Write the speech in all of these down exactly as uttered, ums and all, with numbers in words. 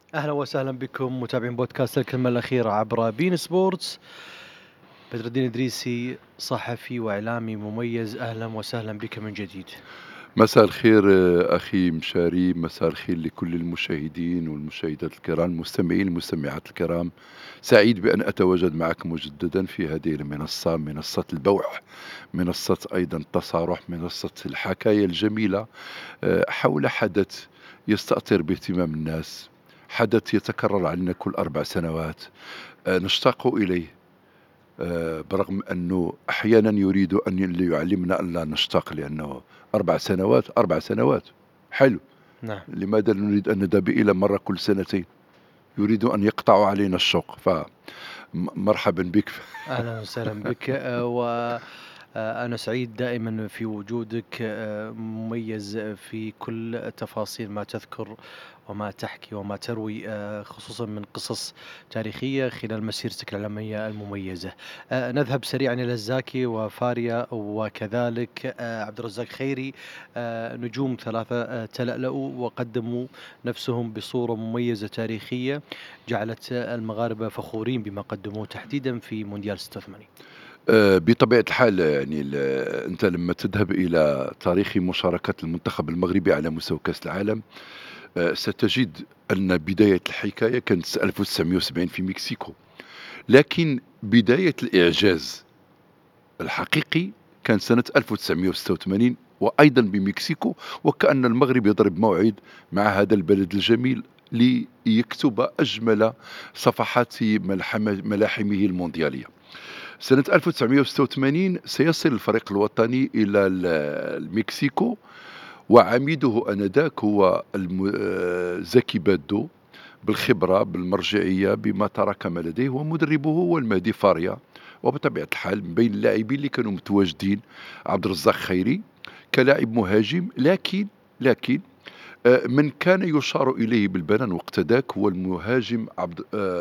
أهلا وسهلا بكم متابعين بودكاست الكلمة الأخيرة عبر بين سبورتس. بدر الدين إدريسي صحفي وإعلامي مميز، أهلا وسهلا بك من جديد. مساء الخير آه، أخي مشاري، مساء الخير لكل المشاهدين والمشاهدات الكرام، المستمعين والمستمعات الكرام. سعيد بأن أتواجد معكم مجددا في هذه المنصة، منصة البوح، منصة أيضا التصارح، منصة الحكاية الجميلة آه، حول حدث يستأثر باهتمام الناس، حدث يتكرر علينا كل أربع سنوات. آه، نشتاق إليه، آآ برغم أنه أحيانًا يريد أن ي يعلمنا أن لا نشتاق، لأنه أربع سنوات، أربع سنوات حلو، نعم. لماذا لا نريد أن نذهب إلى مرة كل سنتين؟ يريد أن يقطعوا علينا الشوق، ف م مرحبًا بك. أهلا وسهلا بك. آه، و آه، أنا سعيد دائما في وجودك، آه، مميز في كل تفاصيل ما تذكر وما تحكي وما تروي، آه، خصوصا من قصص تاريخية خلال مسيرتك الإعلامية المميزة. آه، نذهب سريعا إلى الزاكي وفاريا وكذلك آه، عبد الرزاق خيري، آه، نجوم ثلاثة آه، تلألؤوا وقدموا نفسهم بصورة مميزة تاريخية جعلت المغاربة فخورين بما قدموه تحديدا في مونديال ستة وثمانين. آآ بطبيعة الحال يعني ال أنت لمّا تذهب إلى تاريخ مشاركة المنتخب المغربي على مستوى كأس العالم، آآ ستجد أن بداية الحكاية كانت س ألف وتسعمائة وسبعين في مكسيكو، لكن بداية الإعجاز الحقيقي كان سنة ألف وتسعمائة وستة وثمانين وأيضًا بمكسيكو، وكأن المغرب يضرب موعد مع هذا البلد الجميل ليكتب أجمل صفحات ملحم ملاحمه المونديالية. سنة ألف وتسعمائة وستة وثمانين سيصل الفريق الوطني إلى ال المكسيكو، وعميده آنذاك هو الم آآ زكي بادو، بالخبرة، بالمرجعية، بما تراكم لديه، ومدربه هو المهدي فاريا. وبطبيعة الحال من بين اللاعبين اللي كانوا متواجدين عبد الرزاق خيري كلاعب مهاجم، لكن لكن آآ من كان يُشار إليه بالبنان وقت ذاك هو المهاجم عبد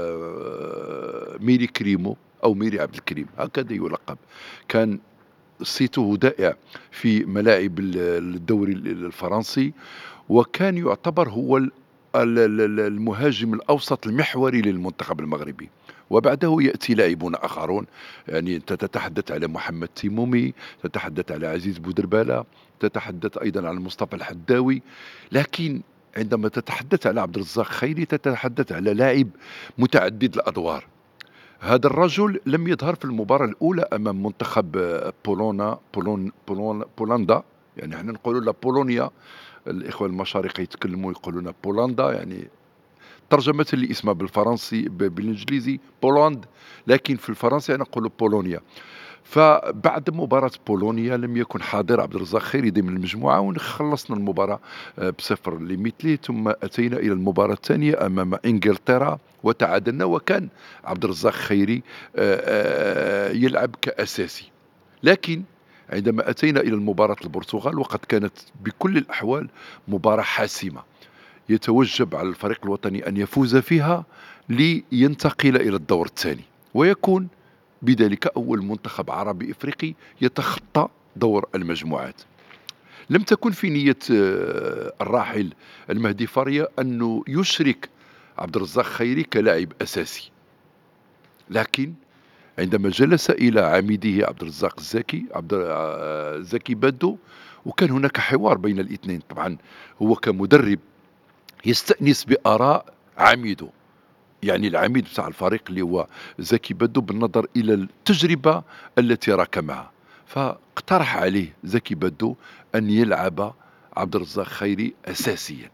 آآ ميري كريمو أو ميري عبد الكريم، هكذا يُلقب. كان صيته دائع في ملاعب ال الدوري ال الفرنسي، وكان يُعتبر هو ال ال ال ال المهاجم الأوسط المحوري للمنتخب المغربي. وبعده يأتي لاعبون آخرون، يعني أنت تتحدث على محمد تيمومي، تتحدث على عزيز بودربالة، تتحدث أيضًا عن مصطفى الحداوي، لكن عندما تتحدث على عبد الرزاق خيري تتحدث على لاعب متعدد الأدوار. هذا الرجل لم يظهر في المباراة الأولى أمام منتخب آه، بولونا بولون بولون بولندا، يعني إحنا نقولوا لا بولونيا، الإخوة المشارقة يتكلموا يقولون بولندا، يعني ترجمة لاسمها بالفرنسي ب بالإنجليزي بولاند، لكن في الفرنسي نقولوا بولونيا. فبعد مباراة بولونيا لم يكن حاضر عبد الرزاق خيري ضمن المجموعة، وخلصنا المباراة آآ بصفر لمثله، ثم أتينا إلى المباراة الثانية أمام إنجلترا وتعادلنا، وكان عبد الرزاق خيري آآ آآ يلعب كأساسي. لكن عندما أتينا إلى المباراة البرتغال وقد كانت بكل الأحوال مباراة حاسمة، يتوجب على الفريق الوطني أن يفوز فيها لينتقل إلى الدور الثاني، ويكون بذلك أول منتخب عربي إفريقي يتخطى دور المجموعات. لم تكن في نية آه، الراحل المهدي فاريا أنه يشرك عبد الرزاق خيري كلاعب أساسي، لكن عندما جلس إلى عميده عبد الرزاق الزكي عبد آه، زكي بادو، وكان هناك حوار بين الاثنين. طبعا هو كمدرب يستأنس بآراء عميده، يعني العميد بتاع الفريق اللي هو زكي بدو، بالنظر إلى التجربة التي راكمها، فاقترح عليه زكي بدو أن يلعب عبد الرزاق خيري أساسيا،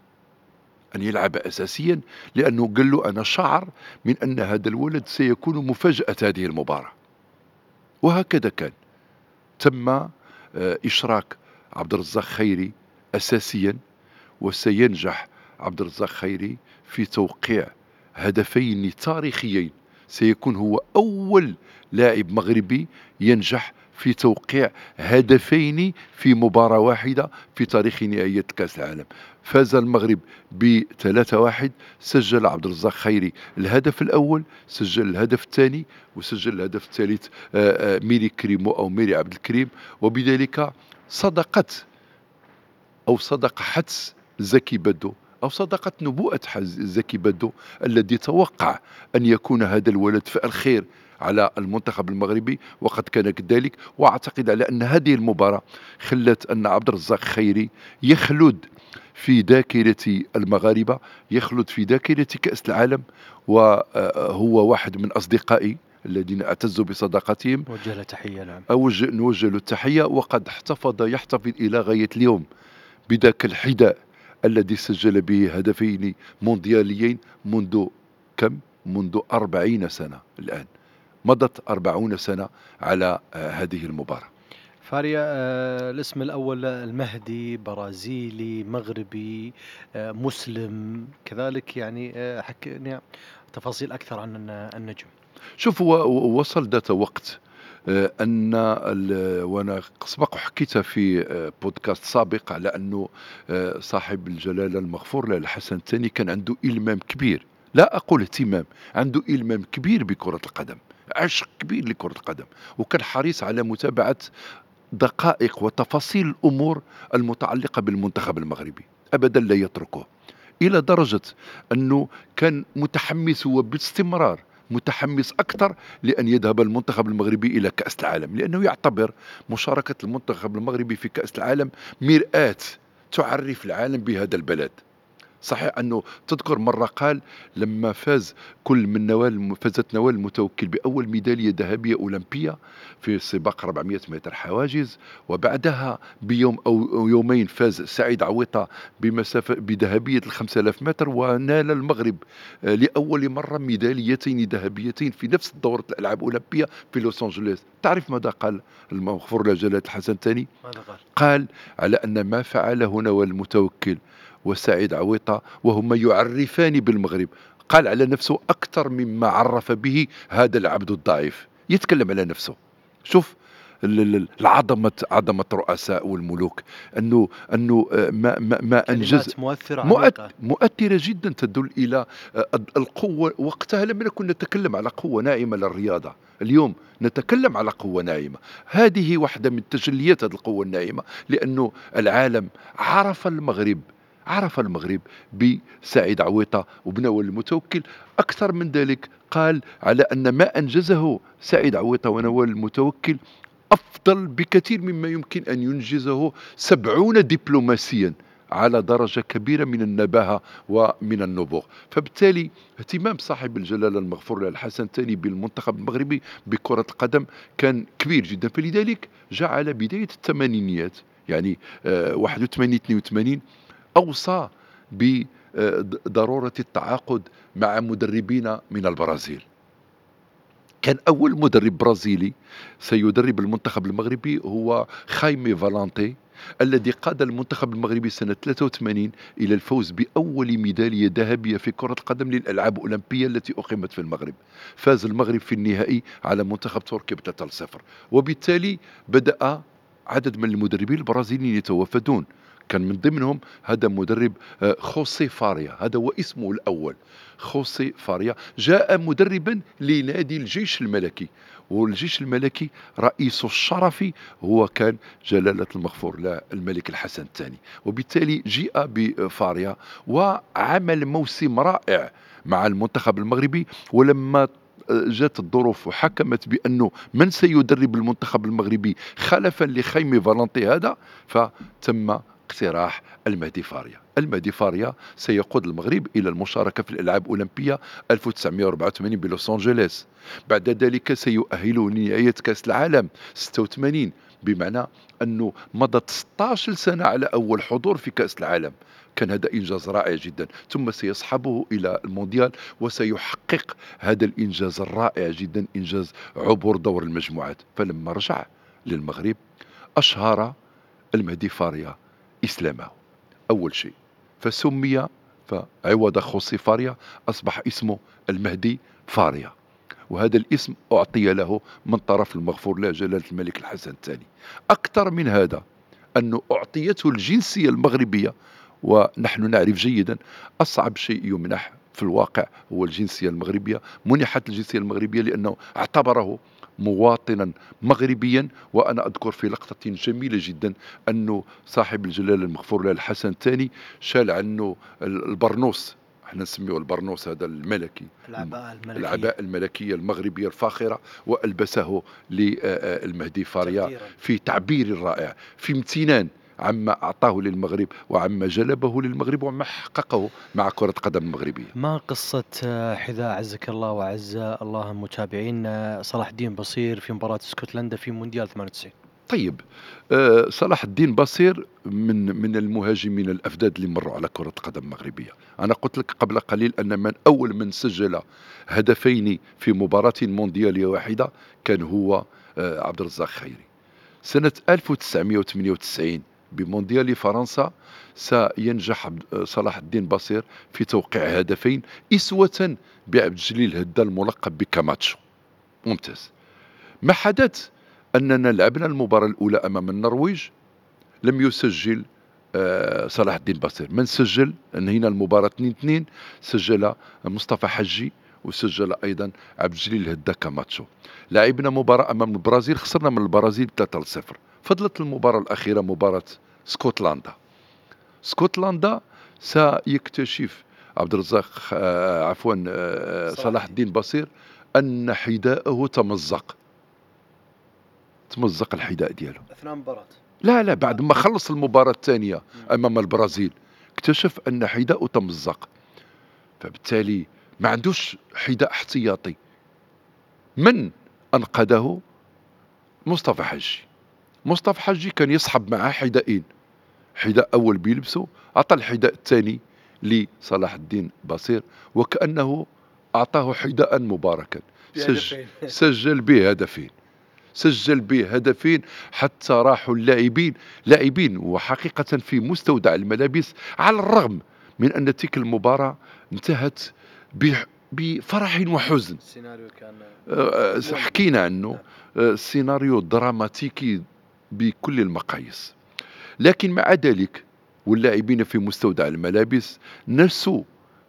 أن يلعب أساسيا، لأنه قال له أنا شعر من أن هذا الولد سيكون مفاجأة هذه المباراة. وهكذا كان، تم آه، إشراك عبد الرزاق خيري أساسيا، وسينجح عبد الرزاق خيري في توقيع هدفين تاريخيين. سيكون هو أول لاعب مغربي ينجح في توقيع هدفين في مباراة واحدة في تاريخ نهائيات كأس العالم. فاز المغرب بثلاثة واحد، سجل عبد الرزاق خيري الهدف الأول، سجل الهدف الثاني، وسجل الهدف الثالث آه، آه، ميري كريمو أو ميري عبد الكريم. وبذلك صدقت أو صدق حدس زكي بدو أو صدقة نبوءة حز زكي بدو الذي توقع أن يكون هذا الولد فعل خير على المنتخب المغربي، وقد كان كذلك. وأعتقد على أن هذه المباراة خلت أن عبد الرزاق خيري يخلد في ذاكرة المغاربة، يخلد في ذاكرة كأس العالم، وهو واحد من أصدقائي الذين أعتز بصداقتهم. وجه له تحية. نعم. أوجه نوجه له التحية، وقد احتفظ يحتفظ إلى غاية اليوم بذاك الحذاء الذي سجل به هدفين موندياليين منذ كم؟ منذ أربعين سنة. الآن مضت أربعون سنة على آه، هذه المباراة. فاريا، آه، الاسم الأول المهدي، برازيلي مغربي، آه، مسلم كذلك، يعني آه، حكينا تفاصيل أكثر عن الن- النجم. شوف، هو هو وصل ذات وقت آه، أن ال- وأنا سبق حكيت في آه، بودكاست سابق على أنه آه، صاحب الجلالة المغفور له الحسن الثاني كان عنده إلمام كبير، لا أقول اهتمام، عنده إلمام كبير بكرة القدم، عشق كبير لكرة القدم، وكان حريص على متابعة دقائق وتفاصيل الأمور المتعلقة بالمنتخب المغربي، أبدا لا يتركه، إلى درجة أنه كان متحمس وباستمرار متحمس أكثر لأن يذهب المنتخب المغربي إلى كأس العالم، لأنه يعتبر مشاركة المنتخب المغربي في كأس العالم مرآة تعرف العالم بهذا البلد. صحيح أنه تذكر مرة قال لما فاز كل من نوال فازت نوال المتوكل بأول ميدالية ذهبية أولمبية في سباق أربعمائة متر حواجز، وبعدها بيوم أو يومين فاز سعيد عويطة بمسافة بذهبية الخمسة آلاف متر، ونال المغرب آه، لأول مرة ميداليتين ذهبيتين في نفس دورة الألعاب الأولمبية في لوس أنجلوس. تعرف ماذا قال المغفور له جلالة الحسن الثاني؟ ماذا قال؟ قال على أن ما فعله نوال المتوكل وسعيد عويطة وهما يعرفان بالمغرب، قال على نفسه أكثر مما عرف به هذا العبد الضعيف. يتكلم على نفسه. شوف ال- ال- العظمة، عظمة الرؤساء والملوك، أنه أنه آه، ما ما, ما أنجز كلمات مؤثرة مؤث- عميقة. مؤثرة جدا، تدل إلى آه، القوة. وقتها لم نكن نتكلم على قوة ناعمة للرياضة، اليوم نتكلم على قوة ناعمة. هذه واحدة من تجليات هذه القوة الناعمة، لأنه العالم عرف المغرب، عرف المغرب بسعيد عويطة وبنوال المتوكل. أكثر من ذلك قال على أن ما أنجزه سعيد عويطة ونوال المتوكل أفضل بكثير مما يمكن أن ينجزه سبعون دبلوماسيا على درجة كبيرة من النباهة ومن النبوغ. فبالتالي اهتمام صاحب الجلالة المغفور له الحسن الثاني بالمنتخب المغربي بكرة القدم كان كبير جدا، فلذلك جعل بداية الثمانينيات، يعني آه، واحد وثمانين اثنين وثمانين، أوصى بضرورة التعاقد مع مدربين من البرازيل. كان أول مدرب برازيلي سيدرب المنتخب المغربي هو خايمي فالانتي، الذي قاد المنتخب المغربي سنة ثلاثة وثمانين إلى الفوز بأول ميدالية ذهبية في كرة القدم للألعاب الأولمبية التي أقيمت في المغرب. فاز المغرب في النهائي على منتخب تركيا بثلاثة صفر، وبالتالي بدأ عدد من المدربين البرازيليين يتوافدون. كان من ضمنهم هذا مدرب آه، خوسي فاريا، هذا هو اسمه الأول، خوسي فاريا. جاء مدربا لنادي الجيش الملكي، والجيش الملكي رئيسه الشرفي هو كان جلالة المغفور له الملك الحسن الثاني. وبالتالي جيء بفاريا وعمل موسم رائع مع المنتخب المغربي. ولما جات الظروف وحكمت بأنه من سيدرب المنتخب المغربي خلفا لخيمي فالنتي هذا، فتم اقتراح المهدي فاريا. المهدي فاريا سيقود المغرب إلى المشاركة في الألعاب الأولمبية ألف وتسعمائة وأربعة وثمانين بلوس أنجلوس. بعد ذلك سيؤهله لنهاية كأس العالم ستة وثمانين، بمعنى أنه مضت ستة عشر سنة على أول حضور في كأس العالم. كان هذا إنجاز رائع جدا. ثم سيصحبه إلى المونديال وسيحقق هذا الإنجاز الرائع جدا، إنجاز عبور دور المجموعات. فلما رجع للمغرب أشهر المهدي فاريا إسلامه أول شيء، فسمي، فعوض خوسي فاريا أصبح اسمه المهدي فاريا، وهذا الاسم أعطي له من طرف المغفور له جلالة الملك الحسن الثاني. أكثر من هذا أنه أعطيته الجنسية المغربية، ونحن نعرف جيدا أصعب شيء يمنح في في الواقع هو الجنسية المغربية، منحت الجنسية المغربية لأنه اعتبره مواطنا مغربيا. وأنا أذكر في لقطة جميلة جدا أنه صاحب الجلالة المغفور له الحسن الثاني شال عنه البرنوس، احنا نسميه البرنوس هذا الملكي، العباءة الملكية العباءة الملكية المغربية الفاخرة، وألبسه للمهدي فاريا تقديرا. في تعبير رائع، في امتنان عما أعطاه للمغرب وعما جلبه للمغرب وعما حققه مع كرة قدم المغربية. ما قصة آه، حذاء عزك الله وعز الله المتابعين آه، صلاح الدين بصير في مباراة اسكتلندا في مونديال ثمانية وتسعين؟ طيب، آه، صلاح الدين بصير من من المهاجمين الافذاذ اللي مروا على كره القدم المغربيه. انا قلت لك قبل قليل ان من اول من سجل هدفين في مباراه موندياليه واحده كان هو آه، عبد الرزاق خيري. سنه ألف وتسعمائة وثمانية وتسعين بمونديال فرنسا سينجح عبد- آه، صلاح الدين بصير في توقيع هدفين اسوه بعبد الجليل هدا الملقب بكاماتشو. ممتاز. ما حدث أننا لعبنا المباراة الأولى أمام النرويج، لم يسجل آه، صلاح الدين بصير. من سجل؟ انهينا المباراة اثنين اثنين، سجل مصطفى حجي وسجل أيضا عبد الجليل هدا كاماتشو. لعبنا مباراة أمام البرازيل، خسرنا من البرازيل ثلاثة صفر. فضلت المباراة الأخيرة مباراة اسكتلندا. اسكتلندا سيكتشف عبد الرزاق آه، عفوا آه، صلاح صلاح الدين الدين بصير أن حذاءه تمزق، تمزق الحذاء ديالو. أثناء المباراة. لا لا بعد ما خلص المباراة الثانية مم. أمام البرازيل اكتشف أن حذاءه تمزق، فبالتالي ما عندوش حذاء احتياطي. من أنقذه؟ مصطفى حجي. مصطفى حجي كان يصحب معاه حذائين، حذاء أول بيلبسه، أعطى الحذاء الثاني لصلاح الدين بصير وكأنه أعطاه حذاء مباركا. سجل, بهدفين. سجل به هدفين، سجل به هدفين حتى راحوا اللاعبين لاعبين وحقيقة في مستودع الملابس، على الرغم من أن تلك المباراة انتهت ب- بفرح وحزن. السيناريو كان آه، مؤلم. حكينا عنه، آه، سيناريو دراماتيكي بكل المقاييس. لكن مع ذلك واللاعبين في مستودع الملابس نسوا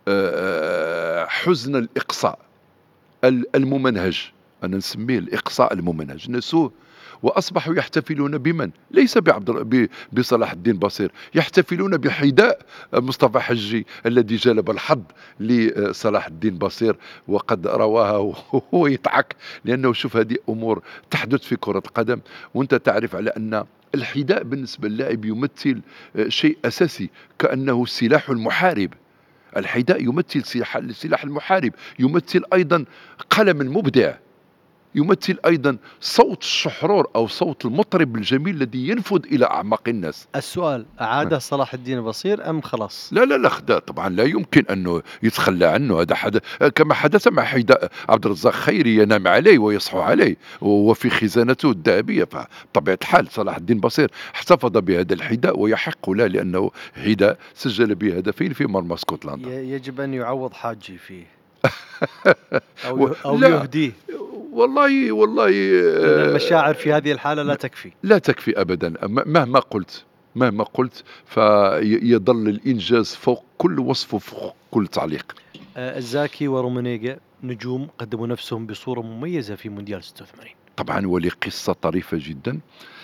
آه، حزن الإقصاء ال- الممنهج. أنا نسميه الإقصاء الممنهج، نسوه وأصبحوا يحتفلون بمن؟ ليس بعبد ب- بصلاح الدين بصير، يحتفلون بحذاء مصطفى حجي الذي جلب الحظ لصلاح الدين بصير. وقد رواها وهو يضحك، لأنه شوف هذه أمور تحدث في كرة القدم، وأنت تعرف على أن الحذاء بالنسبة للاعب يمثل آه، شيء أساسي، كأنه السلاح المحارب. الحذاء يمثل سلاح سلاح المحارب، يمثل أيضا قلم مبدع، يمثل أيضا صوت الشحرور أو صوت المطرب الجميل الذي ينفذ إلى أعماق الناس. السؤال أعاده صلاح الدين بصير أم خلاص؟ لا لا لا خدا طبعا لا يمكن أنه يتخلى عنه. هذا حدث كما حدث مع حذاء عبد الرزاق خيري، ينام عليه ويصحو عليه وفي خزانته الذهبية. فطبيعة الحال صلاح الدين بصير احتفظ بهذا الحذاء ويحق له، لأنه حذاء سجل به هدفين في مرمى اسكتلندا. ي- يجب أن يعوض حاجي فيه أو و... يه- أو لا يهديه، والله والله لأن آه، المشاعر في هذه الحالة لا تكفي. لا تكفي أبدا. م- مهما قلت مهما قلت فيظل الإنجاز فوق كل وصف وفوق كل تعليق. آه، الزاكي ورومانيجا نجوم قدموا نفسهم بصورة مميزة في مونديال ستة وثمانين. طبعا ولي قصة طريفة جدا.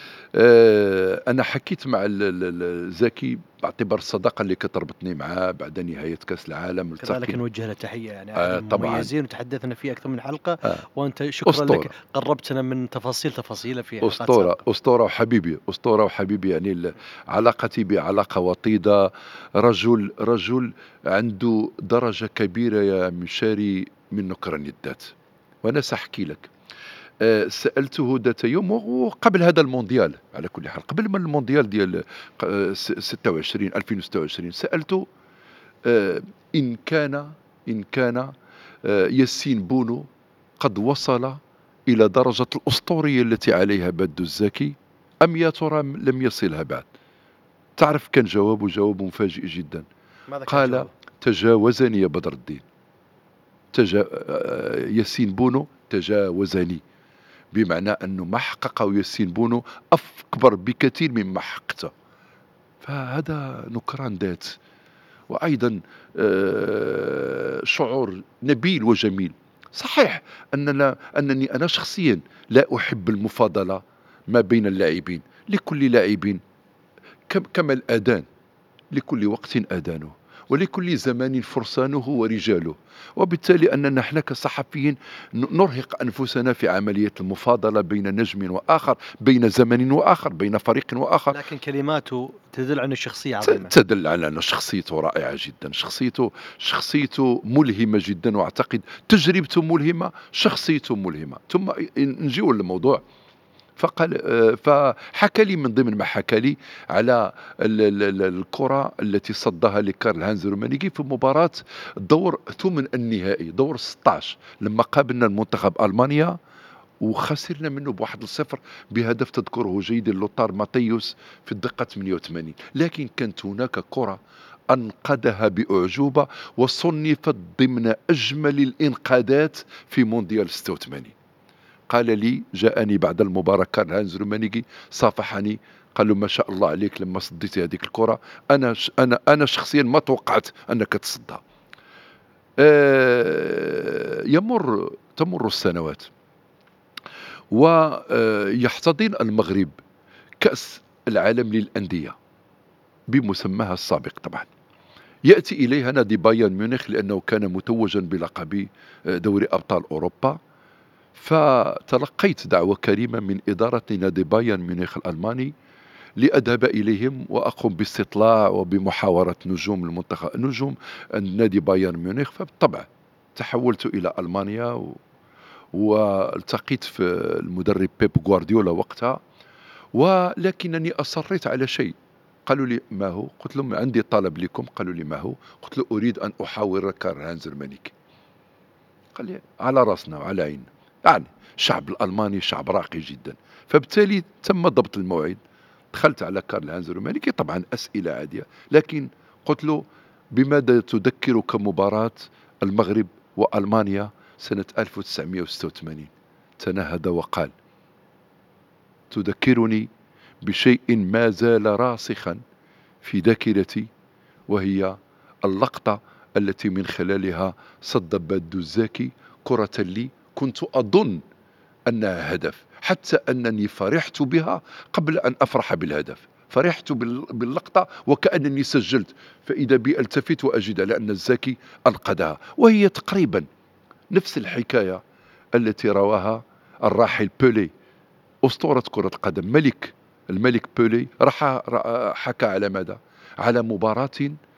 آه، أنا حكيت مع ال- ال- ال- زكي باعتبار الصداقة اللي كتربطني معاه بعد نهاية كأس العالم. كذلك التقينا نوجه له تحية، يعني أحد آه طبعا المميزين وتحدثنا فيه أكثر من حلقة، آه وأنت شكرا أسطورة لك قربتنا من تفاصيل تفاصيل في حلقات أسطورة سابقة. أسطورة وحبيبي أسطورة وحبيبي يعني ال- علاقتي بعلاقة وطيدة. رجل رجل عنده درجة كبيرة يا مشاري من نكران الذات. وأنا سأحكي لك. آه، سألته ذات يوم وقبل هذا المونديال، على كل حال قبل ما المونديال ديال آه، س- ستة وعشرين ألفين وستة وعشرين سألته آه، إن كان إن كان آه، ياسين بونو قد وصل إلى درجة الأسطورية التي عليها بدو الزكي أم يا ترى لم يصلها بعد. تعرف كان جوابه جواب مفاجئ جدا. ماذا كان قال: جوابه؟ تجاوزني يا بدر الدين. تجا... آه، ياسين بونو تجاوزني، بمعنى أنه ما حققه ياسين بونو أكبر بكثير مما حققته. فهذا نكران ذات. وأيضا آه، شعور نبيل وجميل. صحيح أننا أنني أنا شخصيًا لا أحب المفاضلة ما بين اللاعبين، لكل لاعب كم كما الأذان، لكل وقت أذانه، ولكل زمان فرسانه ورجاله، وبالتالي أننا إحنا كصحفيين ن نرهق أنفسنا في عملية المفاضلة بين نجم وآخر، بين زمن وآخر، بين فريق وآخر. لكن كلماته تدل عن الشخصية ت عظيمة. تدل على أن شخصيته رائعة جدًا، شخصيته شخصيته ملهمة جدًا، وأعتقد تجربته ملهمة، شخصيته ملهمة. ثم ي نجيو للموضوع. فقال آآ فحكى لي من ضمن ما حكى لي على ال ال ال الكرة التي صدّها لكارل هانز رومانيكي في مباراة دور ثمن النهائي، دور ستاشر، لمّا قابلنا المنتخب ألمانيا وخسرنا منه بواحد لصفر بهدف تذكره جيدا لوتار ماتيوس في الدقة ثمانية وثمانين. لكن كانت هناك كرة أنقذها بأعجوبة وصنفت ضمن أجمل الإنقاذات في مونديال ستة وثمانين. قال لي جاءني بعد المباراة كارل هانز رومانيكي، صافحني، قال له: ما شاء الله عليك لما صديتي هذيك الكرة، أنا ش أنا أنا شخصيًا ما توقعت أنك تصدها. آآ يمر تمر السنوات، ويحتضن المغرب كأس العالم للأندية بمسماها السابق طبعًا. يأتي إليها نادي بايرن ميونخ لأنه كان متوجًا بلقب دوري أبطال أوروبا. فتلقيت دعوة كريمة من إدارة نادي بايرن ميونخ الألماني لأذهب إليهم وأقوم باستطلاع وبمحاورة نجوم المنتخب نجوم النادي بايرن ميونخ. فبالطبع تحولت إلى ألمانيا و... والتقيت في المدرب بيب غوارديولا وقتها، ولكنني أصريت على شيء. قالوا لي: ما هو؟ قلت لهم: عندي طلب لكم. قالوا لي: ما هو؟ قلت له: أريد أن أحاور كارل هانز رومانيكي. قال لي: على راسنا وعلى عيننا. يعني الشعب الألماني شعب راقي جدا. فبالتالي تم ضبط الموعد. دخلت على كارل هانز رومانيكي، طبعا أسئلة عادية، لكن قلت له: بماذا تذكرك مباراة المغرب وألمانيا سنة ألف وتسعمائة وستة وثمانين؟ تنهد وقال: تذكرني بشيء ما زال راسخا في ذاكرتي، وهي اللقطة التي من خلالها صد بادوزاكي كرة لي كنت أظن أنها هدف، حتى أنني فرحت بها قبل أن أفرح بالهدف. فرحت بال- باللقطة وكأنني سجلت، فإذا بي التفت وأجد لأن الزاكي أنقذها. وهي تقريبا نفس الحكاية التي رواها الراحل بولي، أسطورة كرة القدم، ملك الملك بولي. راح حكى على ماذا؟ على مباراة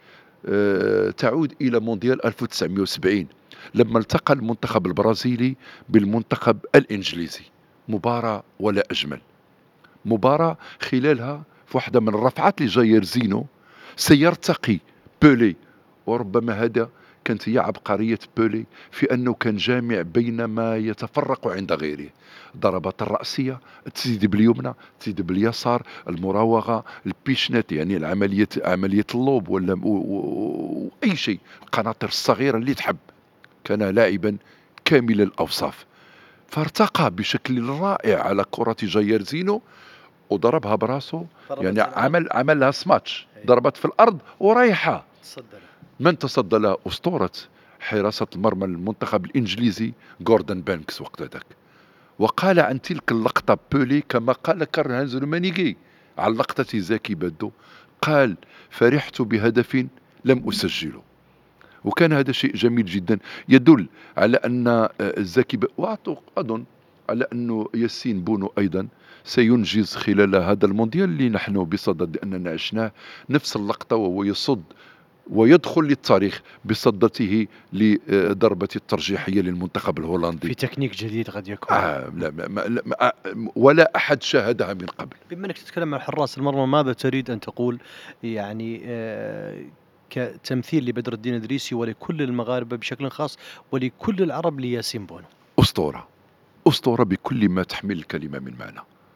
آه، تعود إلى مونديال ألف وتسعمائة وسبعين، لما التقى المنتخب البرازيلي بالمنتخب الإنجليزي. مباراة ولا أجمل، مباراة خلالها في واحدة من الرفعات لجاير زينو سيرتقي بولي. وربما هذا كانت هي عبقرية بولي في أنه كان جامع بين ما يتفرق عند غيره. ضربات الرأسية، التسديد باليمنى، التسديد باليسار، المراوغة، البيشنت يعني العملية عملية اللوب ولا و- و- أي شيء، القناطر الصغيرة اللي تحب. كان لاعبا كامل الأوصاف. فارتقى بشكل رائع على كرة جاير زينو وضربها براسه، ضربت يعني في الأرض. عمل عمل لها سماتش، أي. ضربت في الأرض وريحة. تصدى له. من تصدى لها؟ أسطورة حراسة المرمى المنتخب الإنجليزي جوردن بانكس وقت ذاك. وقال عن تلك اللقطة بولي كما قال كارل هانز رومانيكي عن لقطة زاكي بادو، قال: فرحت بهدف لم أسجله. وكان هذا شيء جميل جدا، يدل على أن آه، زكي ب... وأظن على أنه ياسين بونو أيضا سينجز خلال هذا المونديال اللي نحن بصدد أننا عشناه نفس اللقطة، وهو يصد ويدخل للتاريخ بصدته لضربة الترجيحية للمنتخب الهولندي. في تكنيك جديد قد يكون. آه لا ما ما لا ما ولا أحد شاهدها من قبل. بما أنك تتكلم عن حراس المرمى، ماذا تريد أن تقول يعني آه، كتمثيل لبدر الدين إدريسي ولكل المغاربة بشكل خاص ولكل العرب لياسين بونو؟ أسطورة، أسطورة بكل ما تحمل الكلمة من معنى.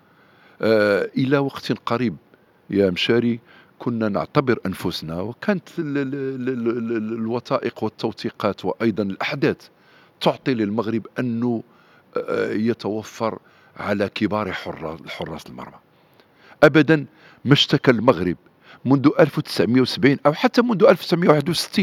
آه إلى وقت قريب يا مشاري كنا نعتبر أنفسنا، وكانت ال- ال- ال- ال- ال- الوثائق والتوثيقات وأيضا الأحداث تعطي للمغرب أنه آه، يتوفر على كبار حراس حراس المرمى. أبدا ما اشتكى المغرب منذ ألف وتسعمائة وسبعين أو حتى منذ ألف وتسعمائة وواحد وستين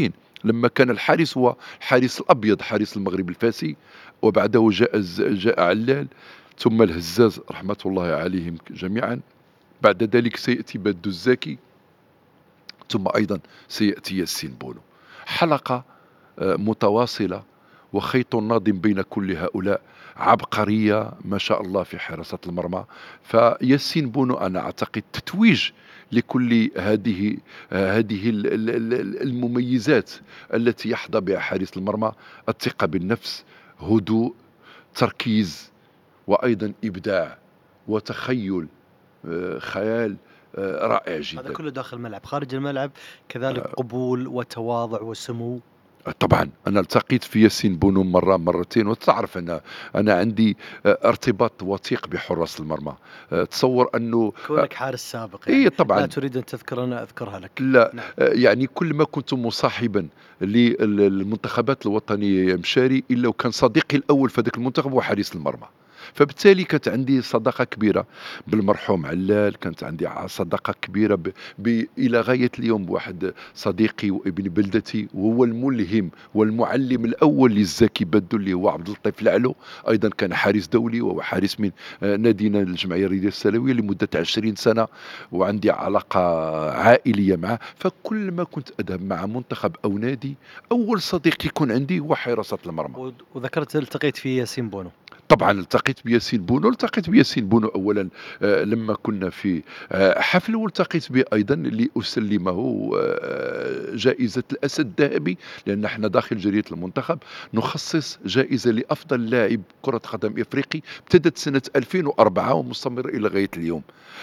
لما كان الحارس هو الحارس الأبيض حارس المغرب الفاسي، وبعده جاء الز جاء علال، ثم الهزاز رحمة الله عليهم جميعًا، بعد ذلك سيأتي بدو الزاكي، ثم أيضًا سيأتي ياسين بونو. حلقة آآ متواصلة وخيط ناضم بين كل هؤلاء، عبقرية ما شاء الله في حراسة المرمى. فياسين بونو أنا أعتقد تتويج لكل هذه آه، هذه ال- ال- ال- المميزات التي يحظى بها حارس المرمى: الثقة بالنفس، هدوء، تركيز، وأيضا إبداع وتخيل، آه، خيال آه، رائع هذا جدا. كله داخل الملعب، خارج الملعب كذلك قبول وتواضع وسمو. طبعا أنا التقيت في ياسين بونو مرة مرتين، وتعرف أنا أنا عندي آه، ارتباط وثيق بحراس المرمى. آه، تصور أنه آه، كونك حارس سابق إيه يعني لا طبعا. تريد أن تذكر، أنا أذكرها لك. لا نعم. آه، يعني كل ما كنت مصاحبا للمنتخبات الوطنية يا مشاري، إلا وكان صديقي الأول في ذاك المنتخب هو حارس المرمى. فبالتالي كانت عندي صداقة كبيرة بالمرحوم علال، كانت عندي ع- صداقة كبيرة ب... ب... إلى غاية اليوم بواحد صديقي وابن بلدتي، وهو الملهم والمعلم الأول للزكي بدو اللي هو عبد اللطيف العلو. أيضا كان حارس دولي، وهو حارس من آه، نادينا الجمعية الرياضية السلوية لمدة عشرين سنة، وعندي علاقة عائلية معه. فكل ما كنت أذهب مع منتخب أو نادي، أول صديق يكون عندي هو حراسة المرمى. و- وذكرت التقيت في ياسين بونو. طبعا التقيت بياسين بونو، التقيت بياسين بونو أولا آه، لما كنا في آه، حفل، والتقيت به أيضا لأسلمه آه، جائزة الأسد الذهبي، لأن احنا داخل جريدة المنتخب نخصص جائزة لأفضل لاعب كرة قدم إفريقي، ابتدت سنة ألفين وأربعة ومستمر إلى غاية اليوم.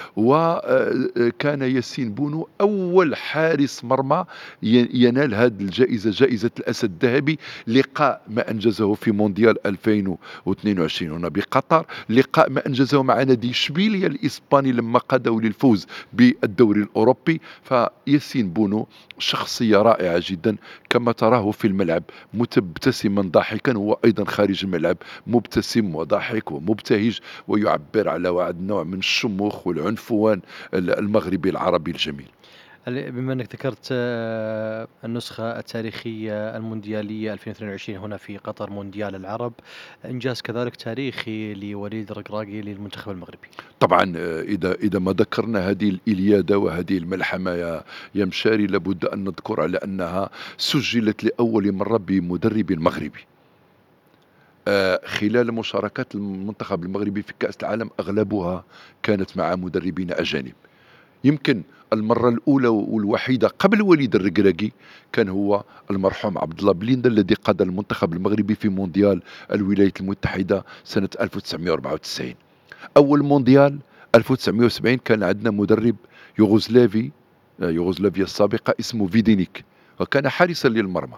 وكان ياسين بونو أول حارس مرمى ي- ينال هذه الجائزة، جائزة الأسد الذهبي. لقاء ما أنجزه في مونديال ألفين واثنين وعشرين هنا بقطر، لقاء ما أنجزه مع نادي إشبيلية الإسباني لما قادوا للفوز بالدوري الأوروبي. فياسين بونو شخصية رائعة جدا، كما تراه في الملعب مبتسما ضاحكا، هو أيضا خارج الملعب مبتسم وضاحك ومبتهج، ويعبر على واحد نوع من الشموخ والعنفوان المغربي العربي الجميل. ال- بما أنك ذكرت آه، النسخة التاريخية المونديالية ألفين واثنين وعشرين هنا في قطر، مونديال العرب، إنجاز كذلك تاريخي لوليد الركراكي للمنتخب المغربي. طبعا آه، إذا إذا ما ذكرنا هذه الإليادة وهذه الملحمة يا يا مشاري، لابد أن نذكر على أنها سجلت لأول مرة بمدرب مغربي. آه، خلال مشاركات المنتخب المغربي في كأس العالم أغلبها كانت مع مدربين أجانب. يمكن المرة الأولى والوحيدة قبل وليد الركراكي كان هو المرحوم عبد الله بليندا، الذي قاد المنتخب المغربي في مونديال الولايات المتحدة سنة ألف وتسعمائة وأربعة وتسعين. أول مونديال ألف وتسعمائة وسبعين كان عندنا مدرب يوغوسلافي، آه، يوغوسلافيا السابقة، اسمه فيدينيك، وكان حارسا للمرمى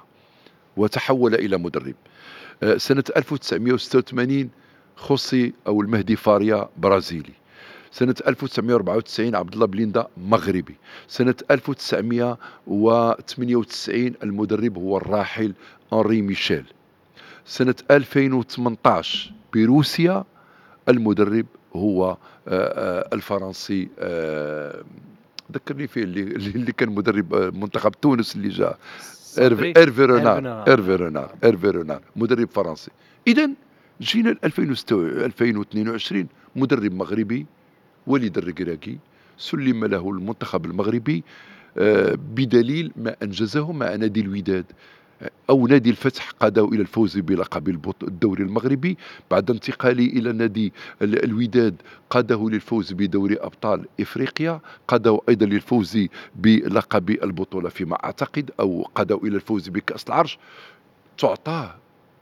وتحول إلى مدرب. آه، سنة ألف وتسعمائة وستة وثمانين خوسي أو المهدي فاريا برازيلي. سنة ألف وتسعمائة وأربعة وتسعين عبد الله بليندا مغربي. سنة ألف وتسعمائة وثمانية وتسعين المدرب هو الراحل أنري ميشيل. سنة ألفين وثمانية عشر بروسيا المدرب هو آه، آه، الفرنسي، آه، ذكرني فيه اللي, اللي كان مدرب آه، منتخب تونس اللي جاء، إيرف- صبري. إيرفي رونار. إيرفينا، إيرفي نعم رونار نعم. إيرفي رونار مدرب فرنسي. إذا جينا ل ألفين وستة ألفين واثنين وعشرين مدرب مغربي وليد الركراكي سلم له المنتخب المغربي آه، بدليل ما أنجزه مع نادي الوداد أو نادي الفتح، قادوا إلى الفوز بلقب البط- الدوري المغربي. بعد انتقاله إلى نادي ال- الوداد قاده للفوز بدوري أبطال إفريقيا، قادوا أيضا للفوز بلقب البطولة فيما أعتقد، أو قادوا إلى الفوز بكأس العرش. تعطاه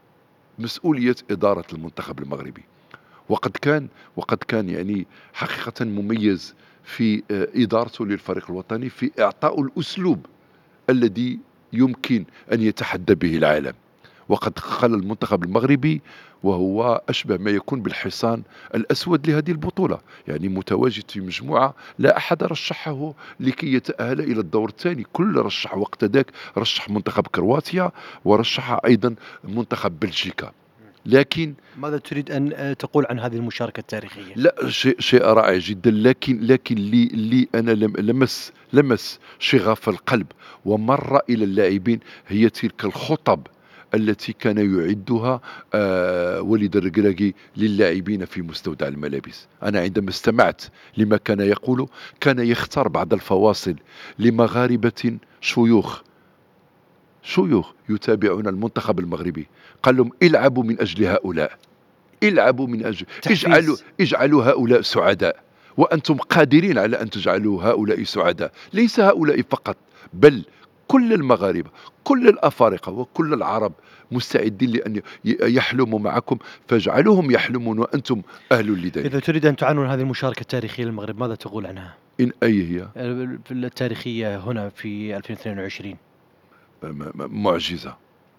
مسؤولية إدارة المنتخب المغربي، وقد كان وقد كان يعني حقيقة مميز في آه، إدارته للفريق الوطني، في إعطاء الأسلوب الذي يمكن أن يتحدى به العالم. وقد خلى المنتخب المغربي وهو أشبه ما يكون بالحصان الأسود لهذه البطولة، يعني متواجد في مجموعة لا أحد رشحه لكي يتأهل إلى الدور الثاني. كل رشح وقت ذاك، رشح منتخب كرواتيا ورشح أيضا منتخب بلجيكا. لكن ماذا تريد أن آآ تقول عن هذه المشاركة التاريخية؟ لأ، شيء شيء رائع جدًا، لكن لكن لي لي أنا لم لمس لمس شغف القلب ومَرّ إلى اللاعبين هي تلك الخطب التي كان يعدها آآ وليد الركراكي للاعبين في مستودع الملابس. أنا عندما استمعت لما كان يقوله، كان يختار بعض الفواصل لمغاربة شيوخ شيوخ يتابعون المنتخب المغربي، قال لهم: "العبوا من أجل هؤلاء." العبوا من أجل اجعلوا تحفيز. اجعلوا هؤلاء سعداء، وأنتم قادرين على أن تجعلوا هؤلاء سعداء، ليس هؤلاء فقط، بل كل المغاربة، كل الأفارقة وكل العرب مستعدين لأن ي يحلموا معكم، فاجعلوهم يحلمون وأنتم أهل إذا لذلك. تريد أن تعنون هذه المشاركة التاريخية للمغرب ماذا تقول عنها؟ إن أي هي آآ في التاريخية هنا في ألفين واثنين وعشرين. م م معجزة،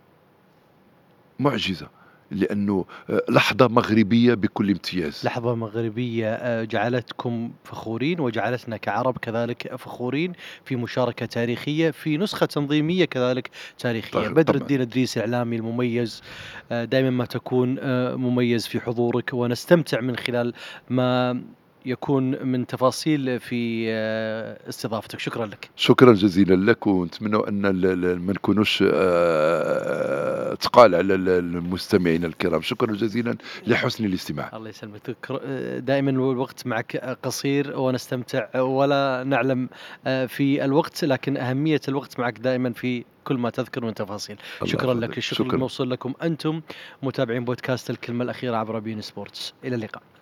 معجزة، لأنه آآ لحظة مغربية بكل امتياز. لحظة مغربية آآ جعلتكم فخورين وجعلتنا كعرب كذلك فخورين في مشاركة تاريخية في نسخة تنظيمية كذلك تاريخية. ط بدر طبعًا. الدين إدريس إعلامي المميز، آآ دائمًا ما تكون آآ مميز في حضورك، ونستمتع من خلال ما يكون من تفاصيل في آه، استضافتك. شكرًا لك. شكرًا جزيلًا لك، ونتمنوا أن ال ال ما نكونوش آآ تقال على ال المستمعين الكرام. شكرًا جزيلًا لحسن الاستماع. الله يسلمك. تذكر آآ دائمًا الوقت معك قصير ونستمتع ولا نعلم آآ في الوقت، لكن أهمية الوقت معك دائمًا في كل ما تذكر من تفاصيل. الله شكرًا لك. يحفظك، الشكر شكرًا. الموصول لكم أنتم متابعين بودكاست الكلمة الأخيرة عبر بين سبورتس. إلى اللقاء.